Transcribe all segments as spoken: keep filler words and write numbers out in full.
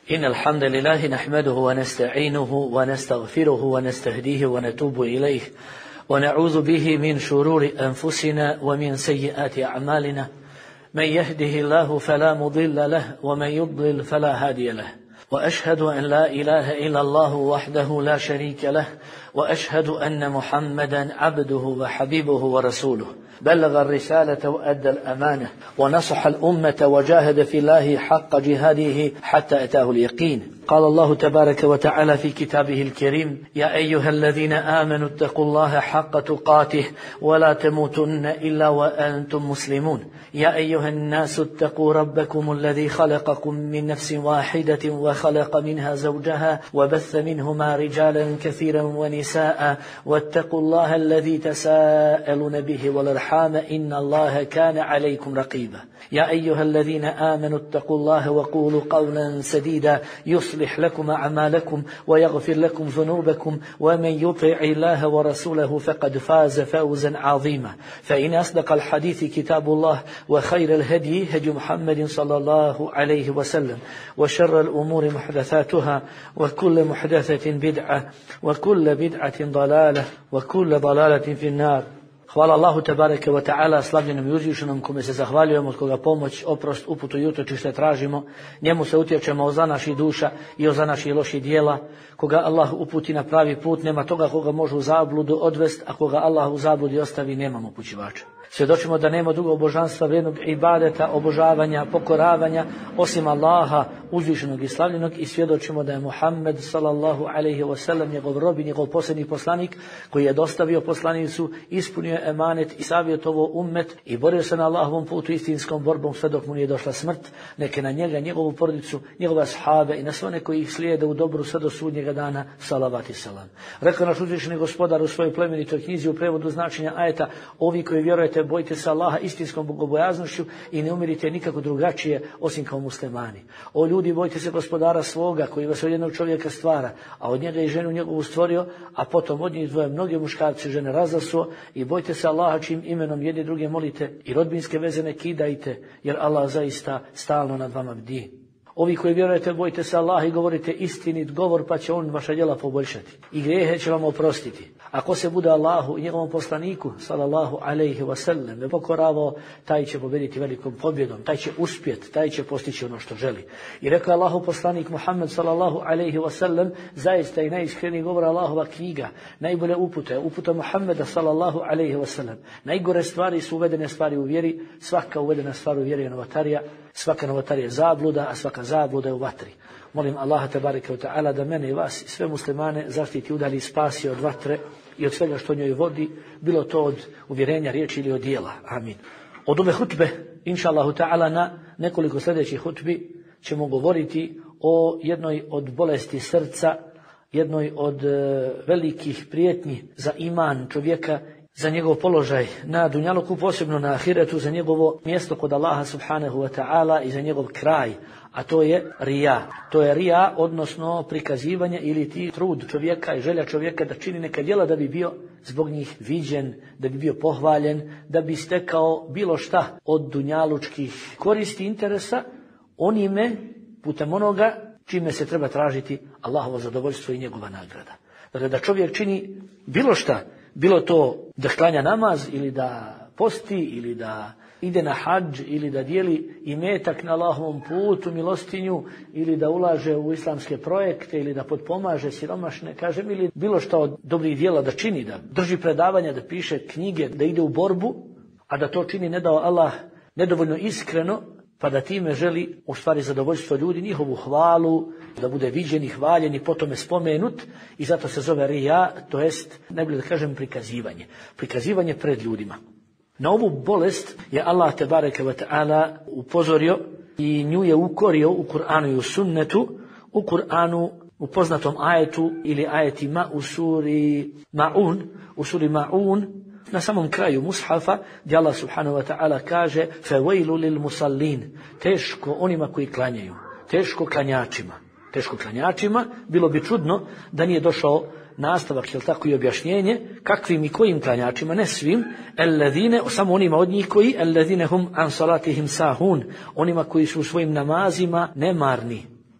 إن الحمد لله نحمده ونستعينه ونستغفره ونستهديه ونتوب إليه ونعوذ به من شرور أنفسنا ومن سيئات أعمالنا. من يهده الله فلا مضل له ومن يضلل فلا هادي له. وأشهد أن لا إله إلا الله وحده لا شريك له وأشهد أن محمدا عبده وحبيبه ورسوله بلغ الرسالة وأدى الأمانة ونصح الأمة وجاهد في الله حق جهاده حتى أتاه اليقين. قال الله تبارك وتعالى في كتابه الكريم: يا أيها الذين آمنوا اتقوا الله حق تقاته ولا تموتن إلا وأنتم مسلمون. يا أيها الناس اتقوا ربكم الذي خلقكم من نفس واحدة وخلق منها زوجها وبث منهما رجالا كثيرا ونساء واتقوا الله الذي تساءلون به والأرحام إن الله كان عليكم رقيبا. يا أيها الذين آمنوا اتقوا الله وقولوا قولا سديدا يصلح لكم أعمالكم ويغفر لكم ذنوبكم ومن يطع الله ورسوله فقد فاز فوزا عظيما. فإن أصدق الحديث كتاب الله وخير الهدي هدي محمد صلى الله عليه وسلم وشر الأمور محدثاتها وكل محدثة بدعة وكل بدعة ضلالة وكل ضلالة في النار. Hvala Allahu tebareke ve ta'ala, slavljenom i uzvišenom, kome se zahvaljujemo, od koga pomoć, oprost, uputu i utočište tražimo. Njemu se utječemo za naših duša i za naših loših dijela. Koga Allah uputi na pravi put, nema toga koga može u zabludu odvest, a koga Allah u zabludi ostavi, nemamo upućivača. Svjedočimo da nema drugog božanstva, vrijednog ibadeta, obožavanja, pokoravanja osim Allaha uzvišenog i slavljenog, i svjedočimo da je Muhammed sallallahu alejhi ve sellem njegov rob i njegov posljednji poslanik, koji je dostavio poslanicu, ispunio emanet i savjetovao ummet i borio se na Allahovom putu istinskom borbom sve dok mu nije došla smrt. Neke na njega, njegovu porodicu, njegove ashabe i na sve one koji ih slijede u dobru sve do sudnjega dana, salavat i salam. Rekao naš uzvišeni gospodar u svojoj plemenitoj knjizi u prevodu značenja ajeta: ovi koji vjerujete, bojite se Allaha istinskom bogobojaznošću i ne umirite nikako drugačije osim kao muslimani. O ljudi, bojte se gospodara svoga koji vas od jednog čovjeka stvara, a od njega i ženu njegovu stvorio, a potom od njih dvoje mnoge muškarce žene razasuo, i bojte se Allaha čim imenom jedni druge molite i rodbinske veze ne kidajte, jer Allah zaista stalno nad vama bdi. Ovi koji vjerujete, bojte se Allaha i govorite istinit govor, pa će on vaša djela poboljšati i grijehe će vam oprostiti. Ako se bude Allahu i njegovom poslaniku sallallahu alejhi ve sellem ne pokoravao, taj će pobjediti velikom pobjedom, taj će uspjeti, taj će postići ono što želi. I rekao Allahu poslanik Muhammed sallallahu alejhi ve sellem: zaista i najiskreniji govor Allahova knjiga, najbolje upute, uputa Muhammeda sallallahu alejhi ve sellem. Najgore stvari su uvedene stvari u vjeri, svaka uvedena stvar u vjeri je novotarija, svaka novotarija je zabluda, a svaka zabluda je u vatri. Molim Allaha tebareke ve ta'ala da mene i vas i sve muslimane zaštiti, udali i spasi od vatre i od svega što njoj vodi, bilo to od uvjerenja, riječi ili od dijela. Amin. Od ove hutbe, inša Allahu ta'ala, na nekoliko sljedećih hutbi ćemo govoriti o jednoj od bolesti srca, jednoj od e, velikih prijetnji za iman čovjeka, za njegov položaj na dunjaluku, posebno na ahiretu, za njegovo mjesto kod Allaha subhanahu wa ta'ala i za njegov kraj, a to je rija. To je rija, odnosno prikazivanje ili ti trud čovjeka i želja čovjeka da čini neka djela da bi bio zbog njih viđen, da bi bio pohvaljen, da bi stekao bilo šta od dunjalučkih koristi, interesa, onime putem onoga čime se treba tražiti Allahovo zadovoljstvo i njegova nagrada. Dakle, da čovjek čini bilo šta, bilo to da klanja namaz ili da posti ili da ide na hadž ili da dijeli imetak na Allahovom putu, milostinju, ili da ulaže u islamske projekte ili da potpomaže siromašne, kažem, ili bilo što od dobrih djela da čini, da drži predavanja, da piše knjige, da ide u borbu, a da to čini ne dao Allah nedovoljno iskreno, pa da time želi u stvari zadovoljstvo ljudi, njihovu hvalu, da bude viđen i hvaljen i potom je spomenut, i zato se zove rija, to jest, najbolje da kažem, prikazivanje. Prikazivanje pred ljudima. Na ovu bolest je Allah tebareke ve ta'ala upozorio i nju je ukorio u Kur'anu i u sunnetu. U Kur'anu, u poznatom ajetu ili ajetima u suri Ma'un, u suri Ma'un, na samom kraju mushafa, gdje Allah subhanahu wa ta'ala kaže: فَوَيْلُ لِلْمُسَلِّينَ, teško onima koji klanjaju, teško klanjačima. Teško klanjačima, bilo bi čudno da nije došao nastavak, jel tako, i objašnjenje kakvim i kojim klanjačima, ne svim, alladine, samo onima od njih koji, alladine hum an salatihim sahun, onima koji su u svojim namazima nemarni.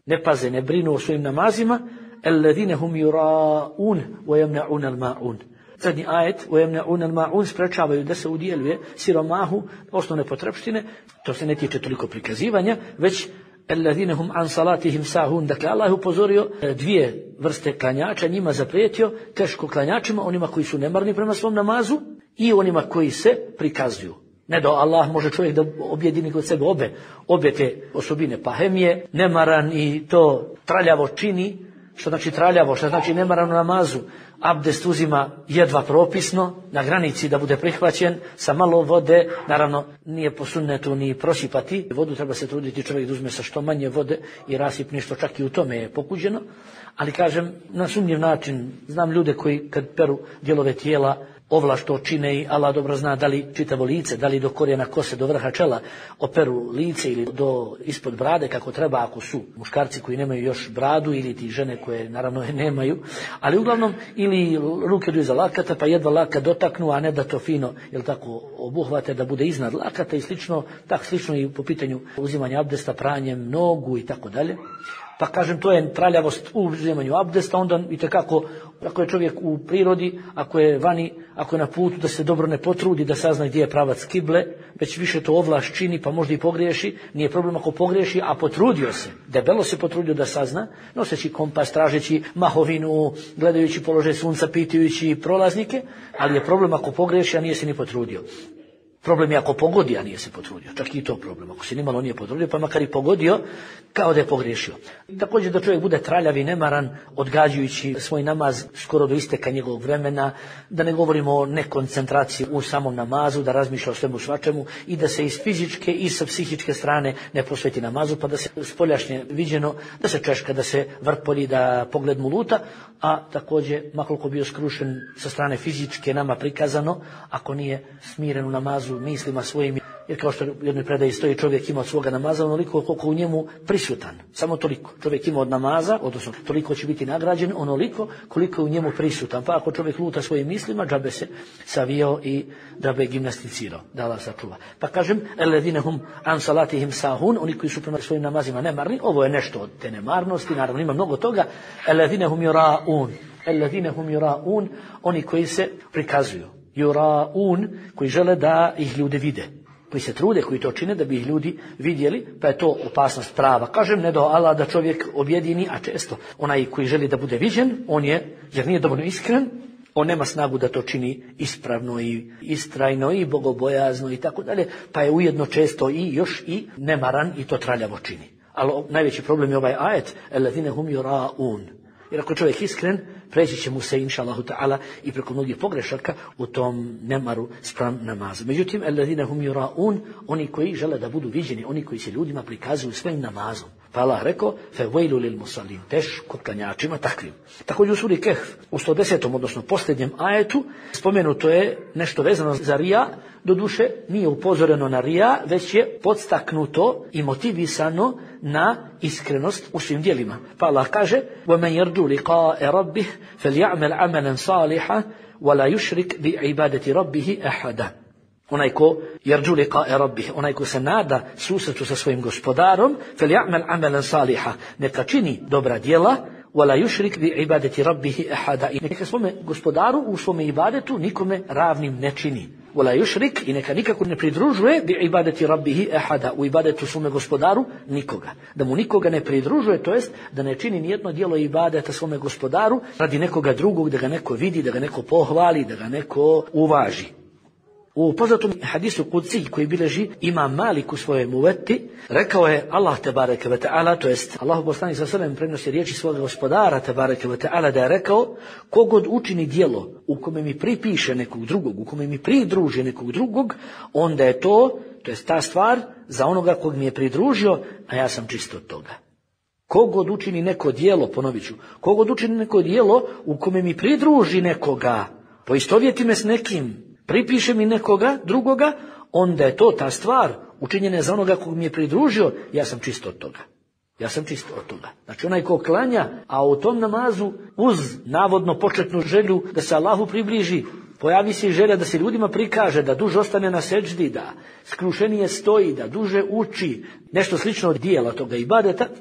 ne paze, ne brinu o svojim namazima, alladine hum yura'un wa yamna'un al-ma'un. Zadnji ajet, wa yamna'un al-ma'un, sprečavaju da se udjeljuje siromahu osnovne potrebštine. To se ne tiče toliko prikazivanja, već alladine hum an salatihim sahun. Dakle, Allah je upozorio dvije vrste klanjača, njima zaprijetio teško klanjačima, onima koji su nemarni prema svom namazu i onima koji se prikazuju. Ne da Allah može čovjek da objedini kod sebe obe, obe te osobine, pa hem je nemaran i to traljavo čini. Što znači traljavo, što znači nemaran u namazu, abdest uzima jedva propisno, na granici da bude prihvaćen, sa malo vode, naravno nije po sunnetu ni prosipati, vodu treba se truditi čovjek da uzme sa što manje vode i rasipništvo čak i u tome je pokuđeno, ali kažem, na sumnjiv način, znam ljude koji kad peru dijelove tijela, ovlašto čine i Allah dobro zna da li čitavo lice, da li do korijena kose, do vrha čela operu lice ili do ispod brade kako treba ako su muškarci koji nemaju još bradu ili ti žene koje naravno nemaju, ali uglavnom ili ruke do iza lakata pa jedva lakat dotaknu, a ne da to fino jel tako obuhvate da bude iznad lakata i slično, tak slično i po pitanju uzimanja abdesta, pranjem nogu i tako dalje. Pa kažem, to je traljavost u uzimanju abdesta, onda i tekako, ako je čovjek u prirodi, ako je vani, ako je na putu, da se dobro ne potrudi, da sazna gdje je pravac kible, već više to ovlaš čini, pa možda i pogriješi, nije problem ako pogriješi, a potrudio se, debelo se potrudio da sazna, noseći kompas, tražeći mahovinu, gledajući položaj sunca, pitajući prolaznike, ali je problem ako pogriješi, a nije se ni potrudio. Problem je ako pogodi, a nije se potrudio. Čak i to problem. Ako se nimalo nije potrudio, pa makar i pogodio, kao da je pogriješio. Također da čovjek bude traljav i nemaran, odgađajući svoj namaz skoro do isteka njegovog vremena, da ne govorimo o nekoncentraciji u samom namazu, da razmišlja o svemu svačemu i da se iz fizičke i sa psihičke strane ne posveti namazu, pa da se spoljašnje viđeno, da se češka, da se vrpolji, da pogled mu luta, a također, makoliko bio skrušen sa strane fizičke nama prikazano, ako nije smiren u namazu mislima svojim, jer kao što u jednoj predaji stoji, čovjek ima od svoga namaza onoliko koliko u njemu prisutan, samo toliko. Čovjek ima od namaza, odnosno toliko će biti nagrađen, onoliko koliko je u njemu prisutan. Pa ako čovjek luta svojim mislima, džabe se savijao i džabe je gimnasticirao, da Allah sačuva. Pa kažem, alladine hum an salatihim sahun, oni koji su prema svojim namazima nemarni, ovo je nešto od te nemarnosti, naravno ima mnogo toga, alladine hum yura'un, alladine hum yura'un, oni koji se prikazuju. Yura'un, koji žele da ih ljudi vide, koji se trude, koji to čine da bi ih ljudi vidjeli, pa je to opasnost prava. Kažem, ne do Allah da čovjek objedini, a često onaj koji želi da bude viđen, on je, jer nije dovoljno iskren, on nema snagu da to čini ispravno i istrajno i bogobojazno i tako dalje, pa je ujedno često i još i nemaran i to traljavo čini. Ali najveći problem je ovaj ajet, alladine hum yura'un. Jer ako čovjek iskren, preći će mu se, inša Allahu ta'ala, i preko mnogih pogrešaka u tom nemaru spram namazu. Međutim, alladine hum yura'un, oni koji žele da budu viđeni, oni koji se ljudima prikazuju svojim namazom. Pa Allah rekao, fe vejlu lil musallin, teško klanjačima takvim. Također u suri Kehf, u sto desetom, odnosno posljednjem ajetu, spomenuto je nešto vezano za rija, doduše nije upozoreno na rija, već je podstaknuto i motivisano na iskrenost u svim djelima. Pa Allah kaže, وَمَنْ يَرْجُوا لِقَاءَ رَبِّهِ فَلْيَعْمَلْ عَمَلًا صَالِحًا وَلَا يُشْرِكْ بِعِبَادَةِ رَبِّهِ أَحَدًا. Onaj ko yarju liqa'a rabbih, onaj ko se nada susretu sa svojim gospodarom, فَلْيَعْمَلْ عَمَلًا صَالِحًا, neka čini dobra djela, وَلَا يُشْرِكْ بِعِبَادَةِ رَبِّهِ أَحَدًا, i neka svome gospodaru u svome ibadetu nikome ravnim ne čini. Wala yushrik, i neka nikako ne pridružuje bi ibadeti rabbihi ahada, u ibadetu svome gospodaru nikoga. Da mu nikoga ne pridružuje, to jest da ne čini nijedno djelo ibadeta svome gospodaru radi nekoga drugog, da ga neko vidi, da ga neko pohvali, da ga neko uvaži. U poznatom hadisu Kudsi koji bileži Imam Malik u svojoj Muveti, rekao je Allah tebareke ve ta'ala, to jest Allahu poslanik sa sebem prenosi riječi svoga gospodara tebareke ve ta'ala, da je rekao, kogod učini djelo u kome mi pripiše nekog drugog, u kome mi pridruži nekog drugog, onda je to, to jest ta stvar za onoga kog mi je pridružio, a ja sam čist od toga. Kogod učini neko djelo, ponovit ću, kogod učini neko djelo u kome mi pridruži nekoga, poistovjeti me s nekim, pripiše mi nekoga drugoga, onda je to ta stvar učinjena za onoga kog mi je pridružio, ja sam čist od toga. Ja sam čist od toga. Znači onaj ko klanja, a u tom namazu uz navodno početnu želju da se Allahu približi, pojavi se i želja da se ljudima prikaže, da duže ostane na seđdi, da skrušenije stoji, da duže uči, nešto slično od dijela toga ibadeta,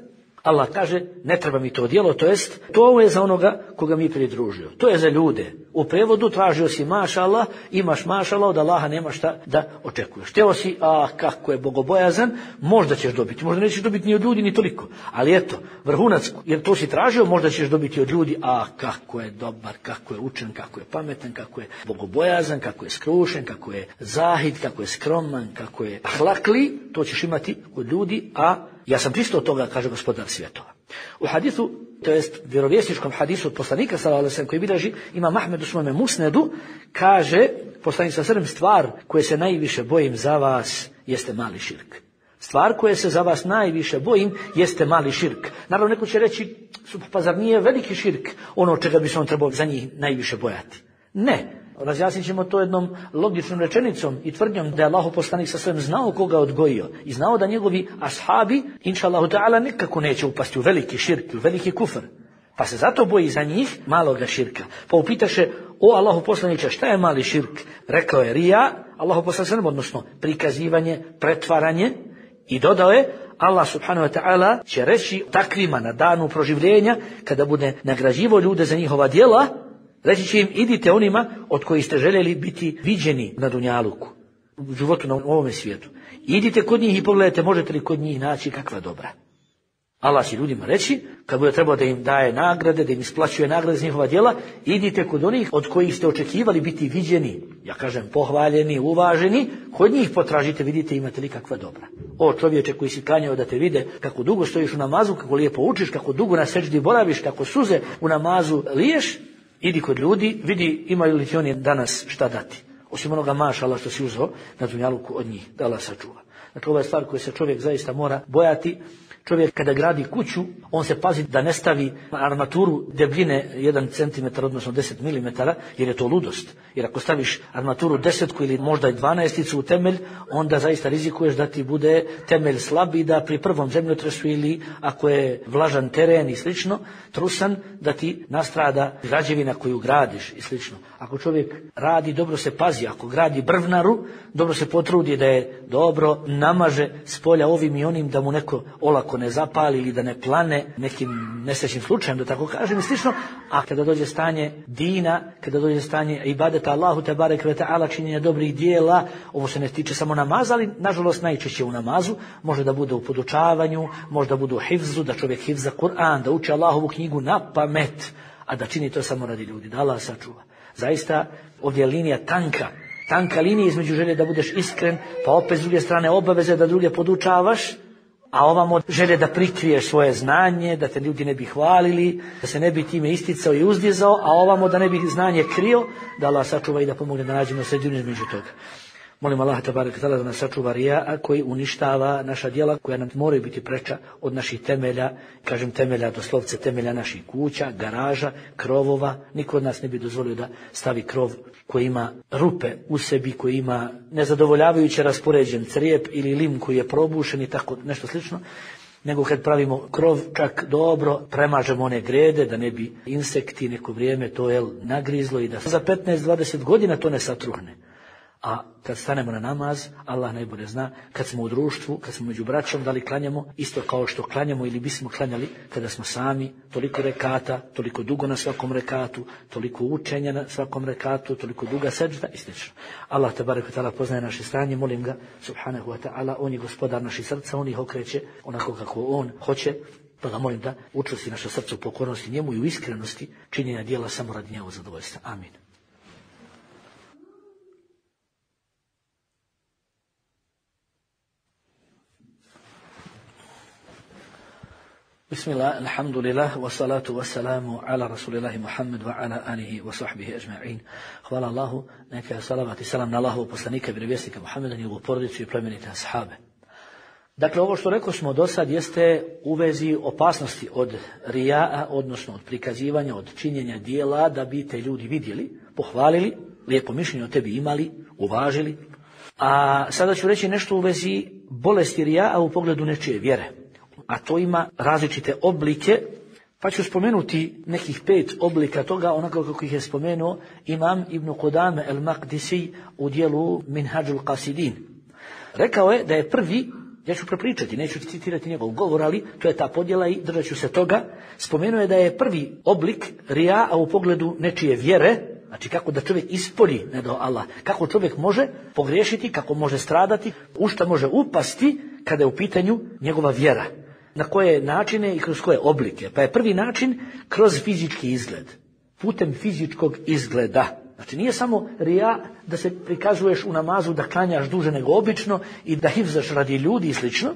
Allah kaže, ne treba mi to djelo, to jest, to je za onoga koga mi pridružio. To je za ljude. U prevodu tražio si maša Allah, imaš maša Allah, od Allaha nema šta da očekuješ. Htio si, ah, kako je bogobojazan, možda ćeš dobiti, možda nećeš dobiti ni od ljudi ni toliko. Ali eto, vrhunac, jer to si tražio, možda ćeš dobiti od ljudi, ah, kako je dobar, kako je učen, kako je pametan, kako je bogobojazan, kako je skrušen, kako je zahid, kako je skroman, kako je ahlakli, to ćeš imati od ljudi, a ja sam čisto od toga, kaže gospodar svjetova. U hadisu, to jest vjerovjesničkom hadisu od poslanika sallallahu alejhi ve sellem koji bilježi Imam Ahmed u svome musnedu, kaže poslanik sallallahu alejhi ve sellem, stvar koje se najviše bojim za vas jeste mali širk. Stvar koje se za vas najviše bojim jeste mali širk. Naravno, neko će reći, pa zar nije veliki širk ono čega bi se on trebao za njih najviše bojati? Ne. Razjasnit ćemo to jednom logičnom rečenicom i tvrdnjom da je Allahu poslanik sa svem znao koga odgojio i znao da njegovi ashabi, inša Allahu ta'ala, nikako neće upasti u veliki širk, u veliki kufr. Pa se zato boji za njih maloga širka. Pa upitaše, o Allahu poslaniče, šta je mali širk? Rekao je rija, Allahu poslanik, odnosno prikazivanje, pretvaranje, i dodao je, Allah subhanahu wa ta'ala će reći takvima na danu proživljenja, kada bude nagrađivao ljude za njihova djela, reći će im, idite onima od kojih ste željeli biti viđeni na dunjaluku, u životu na ovome svijetu. Idite kod njih i pogledajte, možete li kod njih naći kakva dobra. Allah će ljudima reći, kad bude trebao da im daje nagrade, da im isplaćuje nagrade za njihova djela, idite kod onih od kojih ste očekivali biti viđeni, ja kažem pohvaljeni, uvaženi, kod njih potražite, vidite imate li kakva dobra. O čovječe koji si klanjao da te vide kako dugo stojiš u namazu, kako lijepo učiš, kako dugo na sećdi boraviš, kako suze u namazu liješ, idi kod ljudi, vidi imaju li ti oni danas šta dati. Osim onoga mašala što si uzeo na dunjaluku od njih, da Allah sačuva. Dakle, ova je stvar koju se čovjek zaista mora bojati. Čovjek kada gradi kuću, on se pazi da ne stavi armaturu debljine jedan centimetar, odnosno deset milimetara, jer je to ludost. Jer ako staviš armaturu desetku ili možda i dvanaesticu u temelj, onda zaista rizikuješ da ti bude temelj slab i da pri prvom zemljotresu ili ako je vlažan teren i slično, trusan, da ti nastrada građevina koju gradiš i slično. Ako čovjek radi, dobro se pazi. Ako gradi brvnaru, dobro se potrudi da je dobro namaže s polja ovim i onim, da mu neko olako ne zapali ili da ne plane nekim nesrećnim slučajem, da tako kažem i slično. A kada dođe stanje dina, kada dođe stanje ibadeta Allahu te barek ve ta'ala, činjenja dobrih dijela, ovo se ne tiče samo namaza, ali nažalost najčešće u namazu, može da bude u podučavanju, može da bude u hifzu, da čovjek hifza Kur'an, da uči Allahovu knjigu na pamet, a da čini to samo radi ljudi, da Allah sačuva. Zaista ovdje je linija tanka, tanka linija između želje da budeš iskren, pa opet s druge strane obaveze da druge podučavaš, a ovamo želje da prikriješ svoje znanje, da te ljudi ne bi hvalili, da se ne bi time isticao i uzdizao, a ovamo da ne bi znanje krio, da Allah sačuva i da pomogne da nađemo sredinu između toga. Molim Allah tabaraka ta'ala da nas sačuva rija koji uništava naša djela, koja nam moraju biti preča od naših temelja, kažem temelja, doslovce temelja naših kuća, garaža, krovova. Niko od nas ne bi dozvolio da stavi krov koji ima rupe u sebi, koji ima nezadovoljavajuće raspoređen crijep ili lim koji je probušen i tako nešto slično. Nego kad pravimo krov, čak dobro premažemo one grede, da ne bi insekti neko vrijeme to jel nagrizlo i da za petnaest do dvadeset godina to ne satruhne. A kad stanemo na namaz, Allah najbolje zna, kad smo u društvu, kad smo među braćom, da li klanjamo isto kao što klanjamo ili bismo klanjali kada smo sami, toliko rekata, toliko dugo na svakom rekatu, toliko učenja na svakom rekatu, toliko duga seđda i slično. Allah tebarek ve ta'ala poznaje naše stanje, molim ga subhanahu wa ta'ala, on je gospodar naših srca, on ih okreće onako kako on hoće, pa ga molim da učvrsti naše srce u pokornosti njemu i u iskrenosti činjenja djela samo radi njegovog zadovoljstva. Amin. Bismillah, alhamdulillah, wa salatu wa salamu ala rasulillahi Muhammad wa ala alihi wa sahbihi ajma'in. Hvala Allahu, neka salavat i salam na Allahu poslanika i vjerovjesnika Muhammeda, njegovu porodicu i plemenite ashabe. Dakle, ovo što rekao smo do sad jeste u vezi opasnosti od rija'a, odnosno od prikazivanja, od činjenja dijela da bi te ljudi vidjeli, pohvalili, lijepo mišljenje o tebi imali, uvažili. A sada ću reći nešto u vezi bolesti rija'a u pogledu nečije vjere. A to ima različite oblike, pa ću spomenuti nekih pet oblika toga, onako kako ih je spomenuo Imam Ibn Qudame el-Maqdisi u dijelu Minhajul Qasidin. Rekao je da je prvi Ja ću prepričati, neću citirati njegov govor, ali to je ta podjela i držat ću se toga. Spomenuo je da je prvi oblik rija, a u pogledu nečije vjere, znači kako da čovjek ispolji ne do Allah, kako čovjek može pogriješiti, kako može stradati, u šta može upasti kada je u pitanju njegova vjera. Na koje načine i kroz koje oblike. Pa je prvi način kroz fizički izgled, putem fizičkog izgleda. Znači nije samo rija da se prikazuješ u namazu da klanjaš duže nego obično i da hifzaš radi ljudi i slično,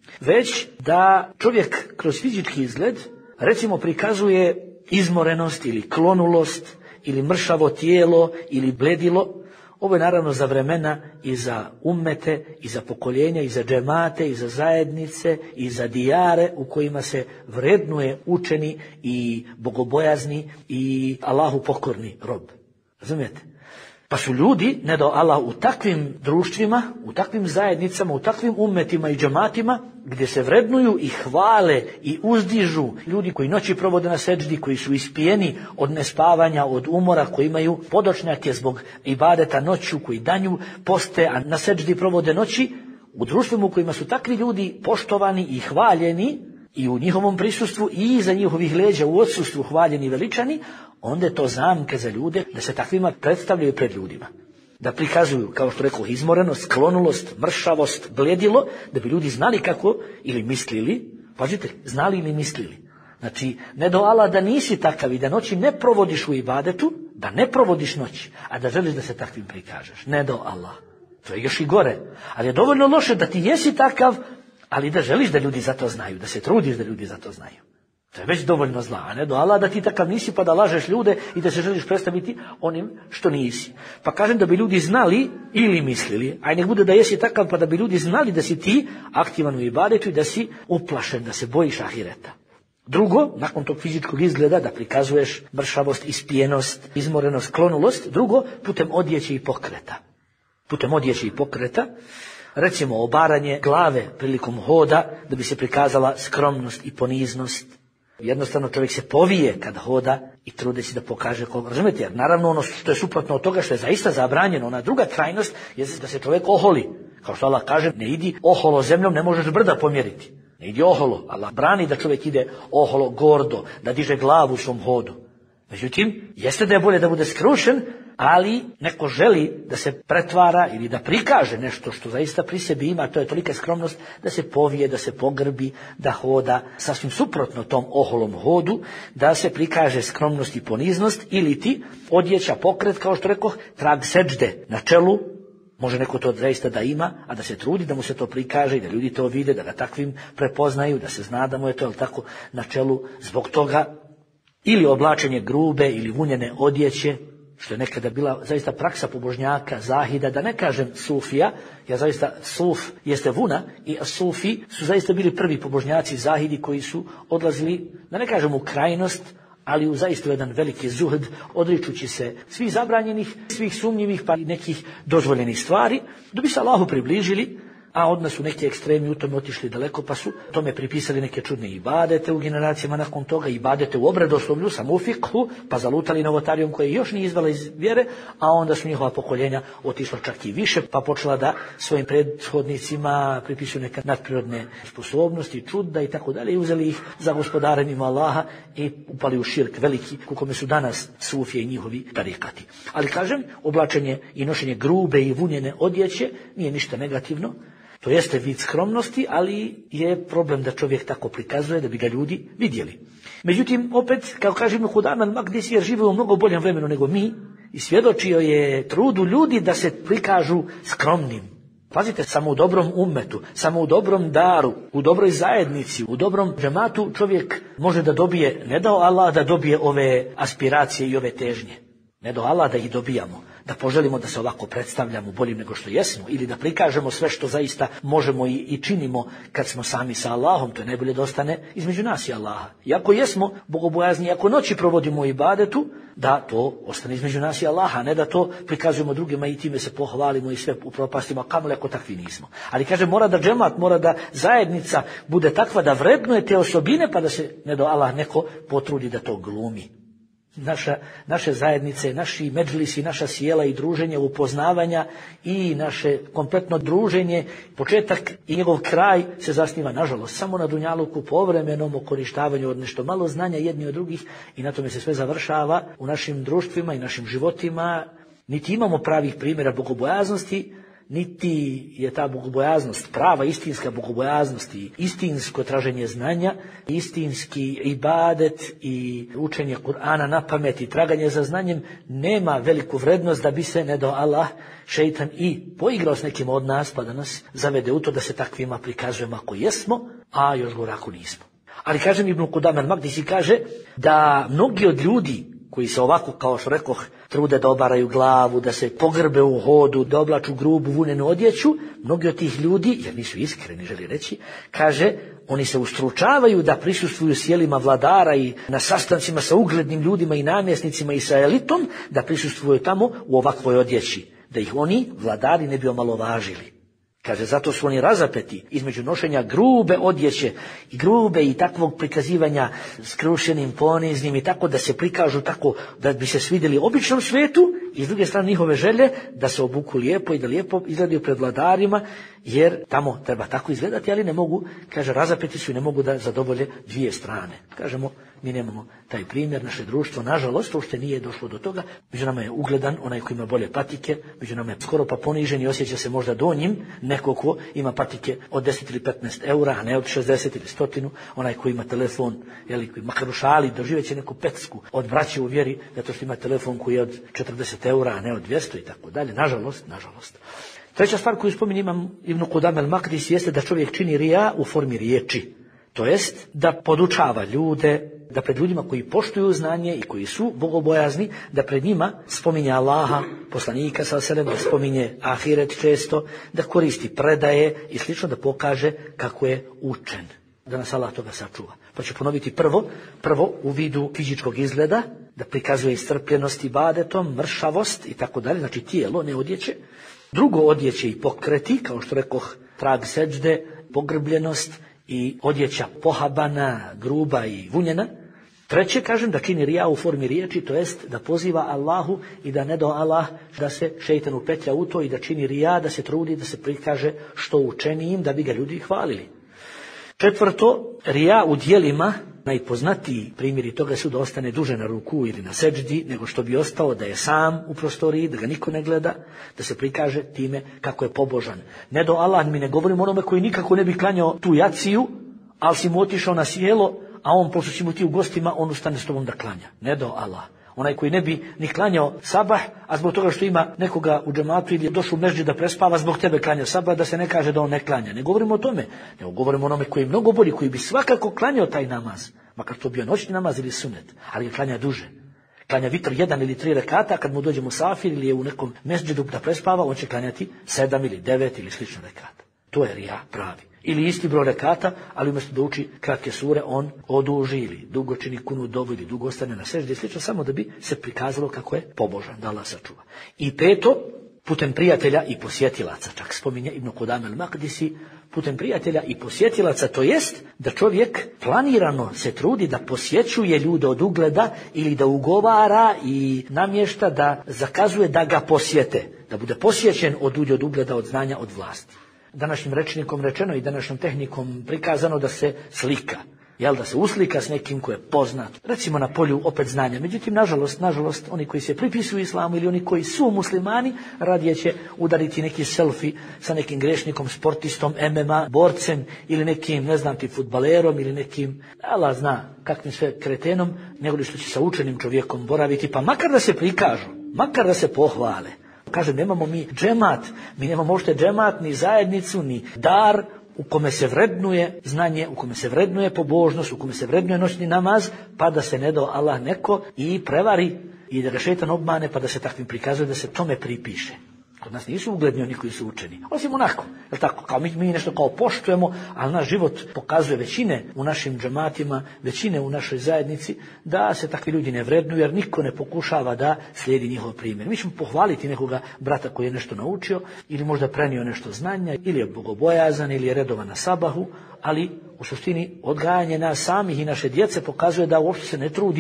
već da čovjek kroz fizički izgled recimo prikazuje izmorenost ili klonulost ili mršavo tijelo ili bledilo. Ovo je naravno za vremena i za ummete, i za pokoljenja, i za džemate, i za zajednice, i za dijare u kojima se vrednuje učeni i bogobojazni i Allahu pokorni rob. Razumijete? Pa su ljudi, ne do Allah, u takvim društvima, u takvim zajednicama, u takvim ummetima i džematima, gdje se vrednuju i hvale i uzdižu ljudi koji noći provode na seđdi, koji su ispijeni od nespavanja, od umora, koji imaju podočnjake zbog ibadeta noću, koji danju poste, a na seđdi provode noći, u društvima u kojima su takvi ljudi poštovani i hvaljeni, i u njihovom prisustvu i iza njihovih leđa u odsustvu hvaljeni i veličani, onda je to zamka za ljude da se takvima predstavljaju pred ljudima. Da prikazuju, kao što rekao, izmorenost, sklonulost, mršavost, bledilo, da bi ljudi znali kako ili mislili, pazite, znali ili mislili. Znači, ne do Allah da nisi takav i da noći ne provodiš u ibadetu, da ne provodiš noći, a da želiš da se takvim prikažeš. Ne do Allah. To je još i gore. Ali je dovoljno loše da ti jesi takav, ali da želiš da ljudi za to znaju, da se trudiš da ljudi za to znaju. To je već dovoljno zla, a ne do Allah da ti takav nisi pa da lažeš ljude i da se želiš predstaviti onim što nisi. Pa kažem da bi ljudi znali ili mislili, a nek bude da jesi takav pa da bi ljudi znali da si ti aktivan u ibadetu i da si uplašen, da se bojiš ahireta. Drugo, nakon tog fizičkog izgleda da prikazuješ mršavost, ispijenost, izmorenost, klonulost, drugo, putem odjeće i pokreta. Putem odjeće i pokreta, recimo obaranje glave prilikom hoda da bi se prikazala skromnost i poniznost. Jednostavno čovjek se povije kada hoda i trudeći da pokaže koga. Razumijete? Jer naravno ono što je suprotno od toga što je zaista zabranjeno, ona druga krajnost je da se čovjek oholi. Kao što Allah kaže, ne idi oholo zemljom, ne možeš brda pomjeriti. Ne idi oholo. Allah brani da čovjek ide oholo, gordo, da diže glavu u svom hodu. Međutim, jeste da je bolje da bude skrušen, ali neko želi da se pretvara ili da prikaže nešto što zaista pri sebi ima, to je tolika skromnost da se povije, da se pogrbi, da hoda sasvim suprotno tom oholom hodu, da se prikaže skromnost i poniznost, ili ti odjeća, pokret, kao što rekoh, trag seđde na čelu. Može neko to zaista da ima, a da se trudi da mu se to prikaže i da ljudi to vide, da ga takvim prepoznaju, da se zna da mu je to, jel tako, na čelu zbog toga. Ili oblačenje grube ili vunjene odjeće, što je nekada bila zaista praksa pobožnjaka, zahida, da ne kažem sufija, ja zaista suf jeste vuna i sufi su zaista bili prvi pobožnjaci zahidi koji su odlazili, da ne kažem u krajnost, ali u zaista jedan veliki zuhd, odričući se svih zabranjenih, svih sumnjivih pa i nekih dozvoljenih stvari, da bi se Allahu približili, a od nas su neki ekstremi u tome otišli daleko, pa su tome pripisali neke čudne ibadete u generacijama nakon toga, ibadete u obredoslovlju, samo u fikhu, pa zalutali novotarijom koje još nije izvala iz vjere, a onda su njihova pokoljenja otišla čak i više, pa počela da svojim prethodnicima pripisuju neke nadprirodne sposobnosti, čuda i tako dalje, i uzeli ih za gospodare mimo Allaha i upali u širk veliki, u kome su danas sufije i njihovi tarikati. Ali kažem, oblačenje i nošenje grube i vunjene odjeće nije ništa negativno. To jeste vid skromnosti, ali je problem da čovjek tako prikazuje da bi ga ljudi vidjeli. Međutim, opet, kao kaže Ibn Kudama al-Makdisi, jer žive u mnogo boljem vremenu nego mi, i svjedočio je trudu ljudi da se prikažu skromnim. Pazite, samo u dobrom ummetu, samo u dobrom daru, u dobroj zajednici, u dobrom džematu čovjek može da dobije, ne dao Allah da dobije ove aspiracije i ove težnje, ne dao Allah da ih dobijamo, da poželimo da se ovako predstavljamo boljim nego što jesmo, ili da prikažemo sve što zaista možemo i, i činimo kad smo sami sa Allahom, to je najbolje da ostane između nas i Allaha. I ako jesmo bogobojazni, ako noći provodimo u ibadetu, da to ostane između nas i Allaha, a ne da to prikazujemo drugima i time se pohvalimo i sve upropastimo, kamoli ako takvi nismo. Ali kaže, mora da džemat, mora da zajednica bude takva da vrednuje te osobine, pa da se, ne do Allah, neko potrudi da to glumi. Naša, naše zajednice, naši medžlisi, naša sjela i druženje upoznavanja i naše kompletno druženje, početak i njegov kraj se zasniva, nažalost, samo na dunjaluku, povremenom okorištavanju od nešto malo znanja jedni od drugih i na tome se sve završava u našim društvima i našim životima. Niti imamo pravih primjera bogobojaznosti, niti je ta bogobojaznost, prava istinska bogobojaznost i istinsko traženje znanja, istinski ibadet i učenje Kur'ana na pamet i traganje za znanjem nema veliku vrednost da bi se, ne do Allah, šeitan i poigrao s nekim od nas pa da nas zavede u to da se takvima prikazujemo ako jesmo, a još gore ako nismo. Ali kažem, Ibn Qudame al-Maqdisi kaže da mnogi od ljudi koji se ovako, kao što rekoh, trude da obaraju glavu, da se pogrbe u hodu, da oblaču grubu vunenu odjeću, mnogi od tih ljudi, jer nisu iskreni, želi reći, kaže, oni se ustručavaju da prisustvuju sjelima vladara i na sastancima sa uglednim ljudima i namjesnicima i sa elitom, da prisustvuju tamo u ovakvoj odjeći, da ih oni, vladari, ne bi omalovažili. Kaže, zato su oni razapeti između nošenja grube odjeće i grube i takvog prikazivanja skrušenim, poniznim i tako da se prikažu tako da bi se svidjeli običnom svijetu i s druge strane njihove želje da se obuku lijepo i da lijepo izgledaju pred vladarima, jer tamo treba tako izgledati, ali ne mogu, kaže, razapeti su i ne mogu da zadovolje dvije strane. Kažemo, mi nemamo taj primjer, naše društvo, nažalost, uopšte nije došlo do toga. Među nama je ugledan onaj koji ima bolje patike, među nama je skoro pa ponižen i osjeća se možda do njim neko ko ima patike od deset ili petnaest eura, a ne od šezdeset ili stotinu, onaj koji ima telefon, jeli, koji makar u šali, doživeće neku pecku od braće u vjeri, zato što ima telefon koji je od četrdeset eura, a ne od dvjesto i tako dalje. Nažalost, nažalost. Treća stvar koju spominje imam Ibn Qudame al-Maqdisi jeste da čovjek čini rija u formi riječi. To jest da podučava ljude, da pred ljudima koji poštuju znanje i koji su bogobojazni, da pred njima spominje Allaha, poslanika sallallahu alejhi ve sellem, da spominje ahiret često, da koristi predaje i slično, da pokaže kako je učen. Da nas Allah toga sačuva. Pa ću ponoviti prvo, prvo u vidu fizičkog izgleda, da prikazuje iscrpljenost ibadetom, mršavost i tako dalje, znači tijelo, ne odjeće. Drugo, odjeće i pokreti, kao što rekoh, trag seđde, pogrbljenost i odjeća pohabana, gruba i vunjena. Treće, kažem, da čini rija u formi riječi, to jest da poziva Allahu i da ne do Allah da se šejtan upetlja u to i da čini rija, da se trudi, da se prikaže što učenijim, da bi ga ljudi hvalili. Četvrto, rija u djelima, najpoznatiji primjeri toga su da ostane duže na ruku ili na seđdi, nego što bi ostao da je sam u prostoriji, da ga niko ne gleda, da se prikaže time kako je pobožan. Ne do Allah, mi ne govorimo onome koji nikako ne bi klanjao tu jaciju, ali si mu otišao na sjelo, a on, pošto si mu ti u gostima, on ustane s tobom da klanja. Ne do Allah. Onaj koji ne bi ni klanjao sabah, a zbog toga što ima nekoga u džematu ili je došao u mežđid da prespava, zbog tebe klanja sabah, da se ne kaže da on ne klanja. Ne govorimo o tome, nego govorimo o onome koji je mnogo bolji, koji bi svakako klanjao taj namaz, makar to bio noćni namaz ili sunet, ali ga klanja duže. Klanja vitr jedan ili tri rekata, kad mu dođe musafir ili je u nekom mežđidu da prespava, on će klanjati sedam ili devet ili slično rekata. To je rija pravi. Ili isti broj rekata, ali umjesto da uči kratke sure, on oduži ili dugo čini kunu dobu ili dugo ostane na seždi i slično, samo da bi se prikazalo kako je pobožan, da Allah sačuva. I peto, putem prijatelja i posjetilaca, čak spominje Ibn Qudame al-Maqdisi, putem prijatelja i posjetilaca, to jest da čovjek planirano se trudi da posjećuje ljude od ugleda ili da ugovara i namješta da zakazuje da ga posjete, da bude posjećen od ljudi od ugleda, od znanja, od vlasti. Današnjim rečnikom rečeno i današnjom tehnikom prikazano da se slika, jel, da se uslika s nekim ko je poznat, recimo na polju opet znanja. Međutim, nažalost, nažalost, oni koji se pripisuju islamu ili oni koji su muslimani, radije će udariti neki selfie sa nekim grešnikom, sportistom, em em a, borcem ili nekim, ne znam ti, fudbalerom ili nekim, Allah zna kakvim sve kretenom, nego li što će sa učenim čovjekom boraviti, pa makar da se prikažu, makar da se pohvale. Kaže, nemamo mi džemat, mi nemamo možete džemat, ni zajednicu, ni dar u kome se vrednuje znanje, u kome se vrednuje pobožnost, u kome se vrednuje noćni namaz, pa da se ne do Allah neko i prevari i da ga šejtan obmane, pa da se takvim prikazuje, da se tome pripiše. Kod nas nisu ugledni oni koji su učeni, osim onako, jel tako, kao mi, mi nešto kao poštujemo, ali naš život pokazuje većine u našim džematima, većine u našoj zajednici, da se takvi ljudi ne vrednuju, jer niko ne pokušava da slijedi njihov primjer. Mi ćemo pohvaliti nekoga brata koji je nešto naučio, ili možda prenio nešto znanja, ili je bogobojazan, ili je redovan na sabahu, ali u suštini odgajanje nas samih i naše djece pokazuje da uopšte se ne trudimo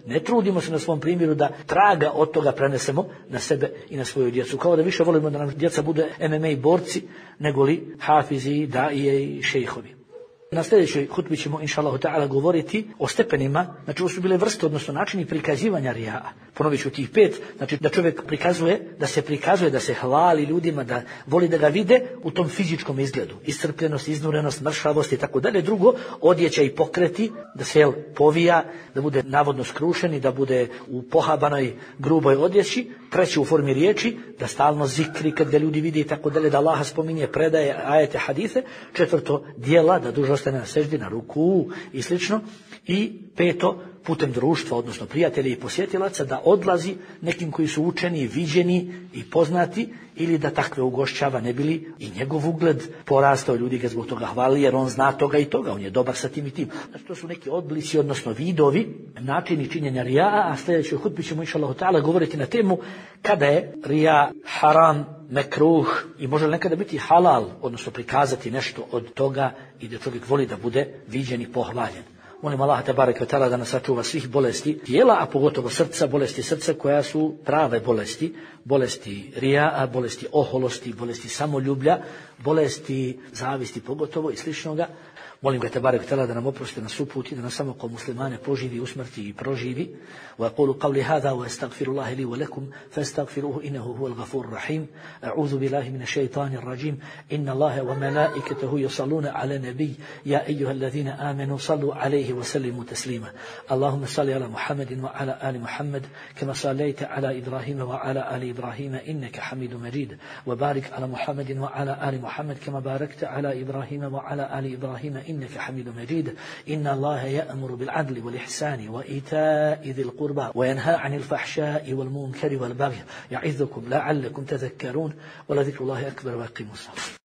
Ne trudimo se na svom primjeru da traga od toga prenesemo na sebe i na svoju djecu. Kao da više volimo da nam djeca bude M M A borci nego li hafizi, daije i šejhovi. Na sljedećoj hutbi ćemo, inša Allahu ta'ala, govoriti o stepenima, znači ovo su bile vrste, odnosno načini prikazivanja rija'a. Ponovit ću tih pet, znači da čovjek prikazuje, da se prikazuje, da se hvali ljudima, da voli da ga vide u tom fizičkom izgledu. Iscrpljenost, iznurenost, mršavost i tako dalje. Drugo, odjeća i pokreti, da se jel, povija, da bude navodno skrušen i da bude u pohabanoj, gruboj odjeći. Treće, u formi riječi, da stalno zikri kad ga ljudi vide i tako dalje, da Allaha spominje, predaje ajete, hadise. Četvrto, djela, da dužo ostane na seždi, na ruku i slično. I peto, putem društva, odnosno prijatelja i posjetilaca, da odlazi nekim koji su učeni, viđeni i poznati, ili da takve ugošćava, ne bili i njegov ugled porastao, ljudi ga zbog toga hvali jer on zna toga i toga, on je dobar sa tim i tim. Znači to su neki odblici, odnosno vidovi, načini činjenja rija'a, a sljedećoj hutbi ćemo inša Allahu ta'ala govoriti na temu kada je rija haram, mekruh i može li nekada biti halal, odnosno prikazati nešto od toga i da čovjek voli da bude viđen i pohvaljen. Molim Allaha tebareke ve taala da nas sačuva svih bolesti tijela, a pogotovo srca, bolesti srca koja su prave bolesti, bolesti rija'a, bolesti oholosti, bolesti samoljublja, bolesti zavisti pogotovo i sličnoga. Molim ga tebareke ve taala da nam oprosti, da nas uputi, da nas samo kao muslimane poživi, usmrti i proživi. Wa aqulu qawli hadha wa astaghfirullaha li wa lakum fastaghfiruhu innahu huwal ghafurur rahim. A'udhu billahi minash shaitanir rajim. Inna Allaha wa malaikatahu yusalluna 'alan nabiy ya ayyuhalladhina amanu sallu 'alayhi wa sallimu taslima. Allahumma salli 'ala Muhammadin wa 'ala ali Muhammad kama sallaita 'ala Ibrahim wa 'ala ali Ibrahim innaka Hamidum Majid. Wa barik 'ala Muhammadin wa 'ala ali Muhammad kama barakta 'ala Ibrahim wa 'ala ali Ibrahim إنك حميد مجيد. إن الله يأمر بالعدل والإحسان وإيتاء ذي القربى وينهى عن الفحشاء والمنكر والبغي يعظكم لعلكم تذكرون ولذكر الله أكبر وأقيموا الصلاة.